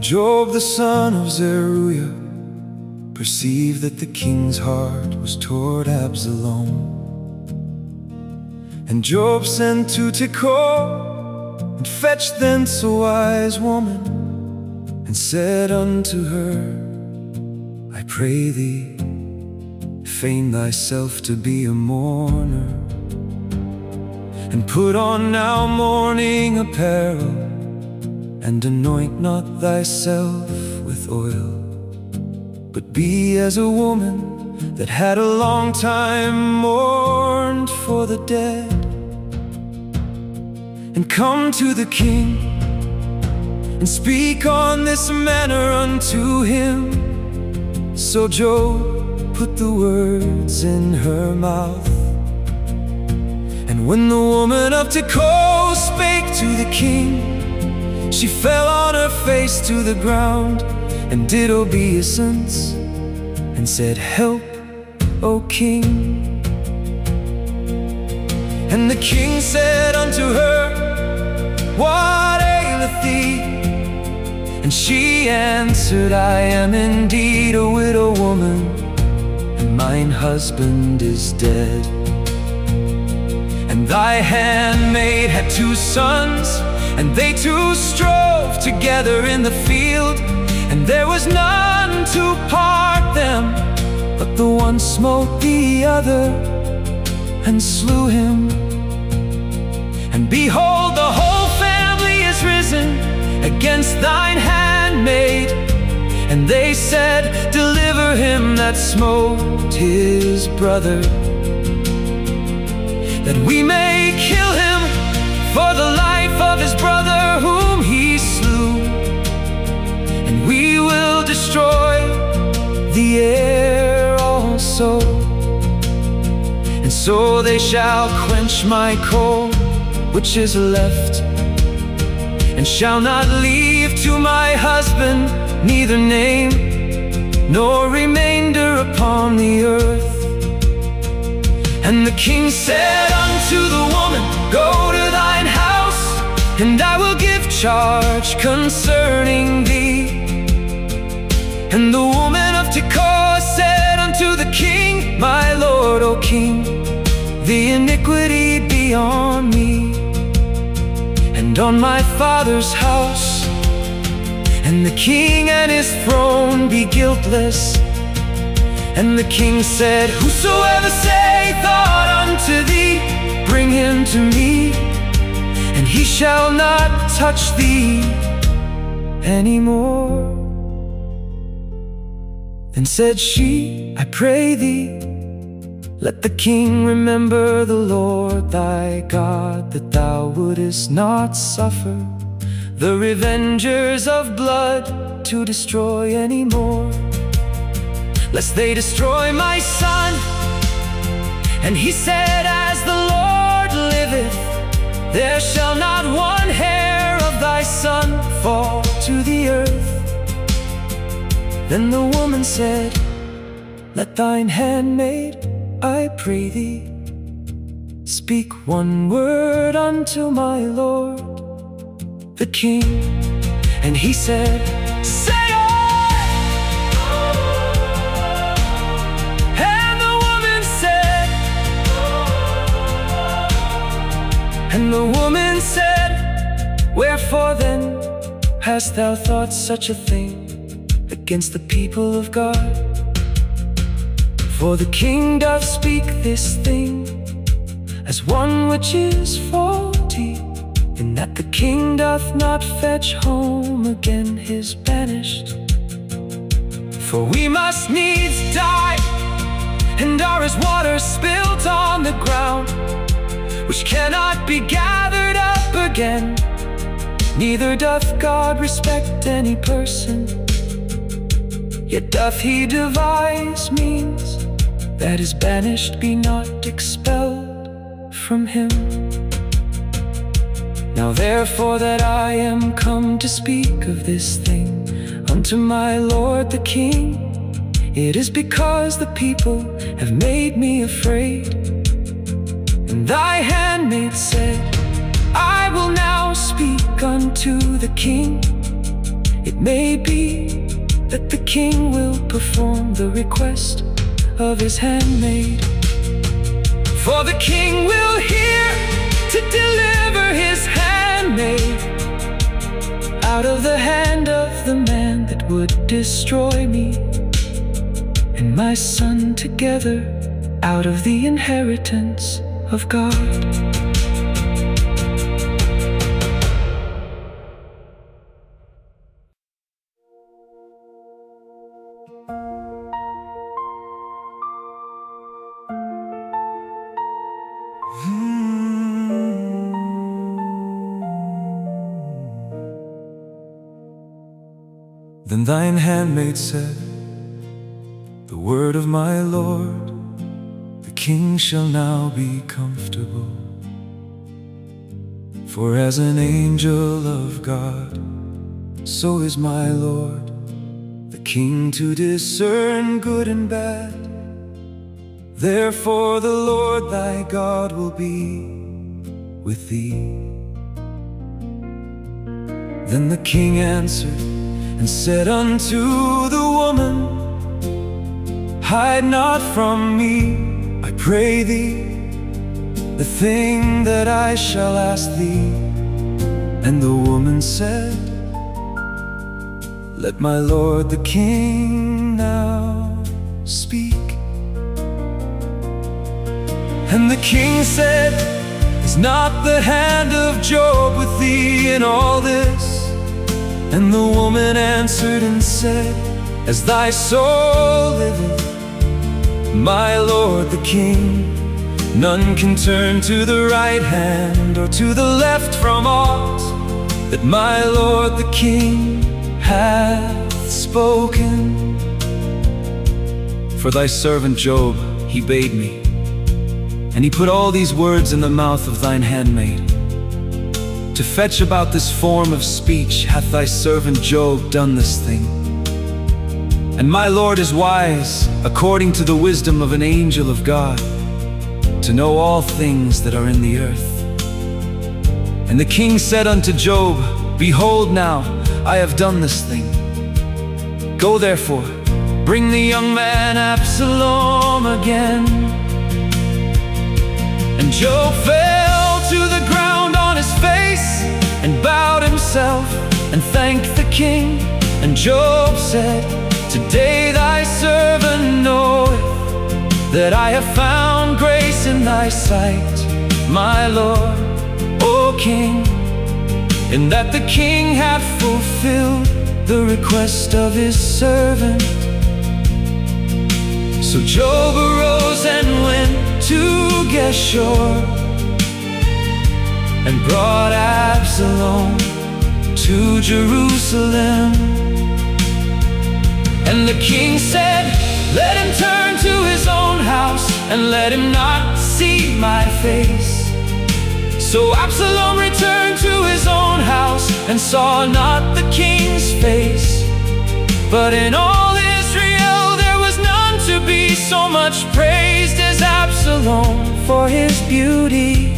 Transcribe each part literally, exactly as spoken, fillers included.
Job the son of Zeruiah perceived that the king's heart was toward Absalom. And Job sent to Tekoa, and fetched thence a wise woman, and said unto her, I pray thee, feign thyself to be a mourner, and put on now mourning apparel, and anoint not thyself with oil, but be as a woman that had a long time mourned for the dead. And come to the king, and speak on this manner unto him. So Job put the words in her mouth. And when the woman of Tekoa spake to the king, she fell on her face to the ground, and did obeisance, and said, Help, O king. And the king said unto her, What aileth thee? And she answered, I am indeed a widow woman, and mine husband is dead. And thy handmaid had two sons, and they two strove together in the field, and there was none to part them, but the one smote the other, and slew him. And behold, the whole family is risen against thine handmaid. And they said, Deliver him that smote his brother, that we may kill him for the life of his brother whom he slew. And we will destroy the heir also. And so they shall quench my coal which is left, and shall not leave to my husband neither name nor remainder upon the earth. And the king said unto the woman, Go to thine house, and I will give charge concerning thee. And the woman of Tekoa said unto the king, My lord, O king, the iniquity be on me, and on my father's house, and the king and his throne be guiltless. And the king said, Whosoever saith aught unto thee, bring him to me, and he shall not touch thee anymore. Then said she, I pray thee, let the king remember the Lord thy God, that thou wouldest not suffer the revengers of blood to destroy any more, lest they destroy my son. And he said, As the Lord liveth, there shall not one hair of thy son fall to the earth. Then the woman said, Let thine handmaid, I pray thee, speak one word unto my lord the king. And he said, Say on! And the woman said, And the woman said, Wherefore then hast thou thought such a thing against the people of God? For the king doth speak this thing as one which is faulty, in that the king doth not fetch home again his banished. For we must needs die, and are as water spilt on the ground, which cannot be gathered up again. Neither doth God respect any person, yet doth he devise means that his banished be not expelled from him. Now therefore that I am come to speak of this thing unto my lord the king, it is because the people have made me afraid. And thy handmaid said, I will now speak unto the king. It may be that the king will perform the request of his handmaid. For the king will hear to deliver his handmaid out of the hand of the man that would destroy me and my son together out of the inheritance of God. Then thine handmaid said, the word of my Lord, the king shall now be comfortable. For as an angel of God, so is my Lord, the king to discern good and bad. Therefore the Lord thy God will be with thee. Then the king answered and said unto the woman, hide not from me, I pray thee, the thing that I shall ask thee. And the woman said, let my lord the king now speak. And the king said, is not the hand of Job with thee in all this? And the woman answered and said, as thy soul liveth, my lord the king, none can turn to the right hand or to the left from aught that my lord the king hath spoken. For thy servant Job he bade me, and he put all these words in the mouth of thine handmaid. To fetch about this form of speech hath thy servant Job done this thing. And my Lord is wise, according to the wisdom of an angel of God, to know all things that are in the earth. And the king said unto Job, behold now, I have done this thing. Go therefore, bring the young man Absalom again. And Job fell to the ground on his face and bowed himself and thanked the king. And Job said, today thy servant knoweth that I have found grace in thy sight, my Lord, O king, in that the king hath fulfilled the request of his servant. So Job arose and went to Geshur, and brought Absalom to Jerusalem. And the king said, let him turn to his own house, and let him not see my face. So Absalom returned to his own house, and saw not the king's face. But in all Israel there was none to be so much praised as Absalom for his beauty.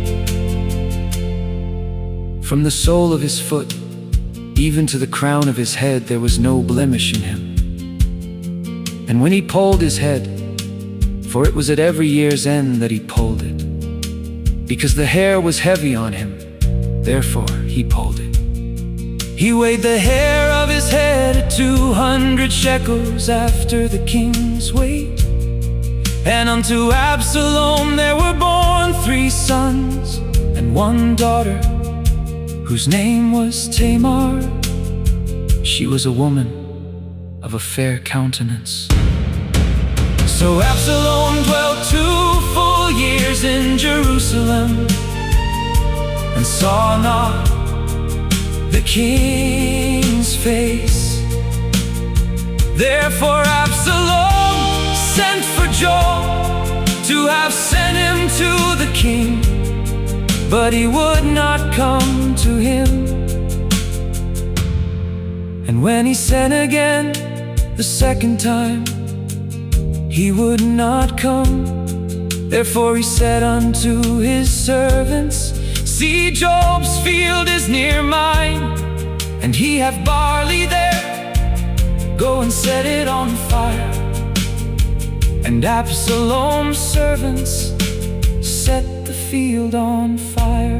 From the sole of his foot even to the crown of his head there was no blemish in him. And when he polled his head, for it was at every year's end that he polled it, because the hair was heavy on him, therefore he polled it. He weighed the hair of his head at two hundred shekels after the king's weight. And unto Absalom there were born three sons and one daughter, whose name was Tamar. She was a woman of a fair countenance. So Absalom dwelt two full years in Jerusalem, and saw not the king's face. Therefore Absalom sent for Joab to have sent him to the king, but he would not come to him. And when he sent again the second time, he would not come. Therefore he said unto his servants, see, Job's field is near mine, and he have barley there, go and set it on fire. And Absalom's servants set the field on fire.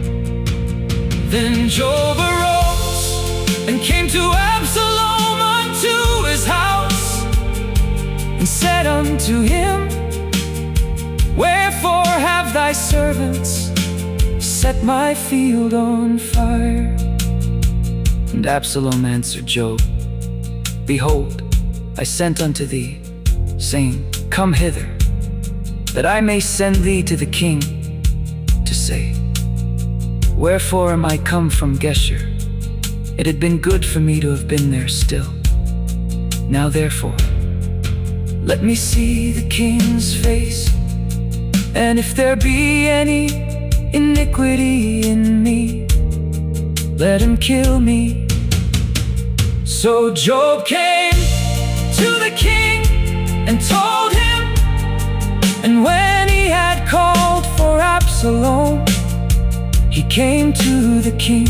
Then Joab arose and came to Absalom unto his house, and said unto him, Wherefore have thy servants set my field on fire? And Absalom answered Joab, Behold, I sent unto thee, saying, Come hither, that I may send thee to the king, to say, Wherefore am I come from Geshur? It had been good for me to have been there still. Now therefore, let me see the king's face, and if there be any iniquity in me, let him kill me. So Joab came to the king and told him, and when he had called for Absalom, he came to the king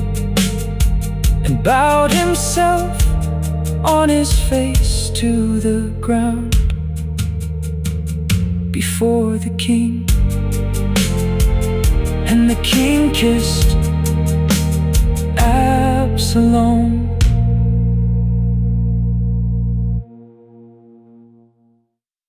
and bowed himself on his face to the ground before the king. And the king kissed Absalom.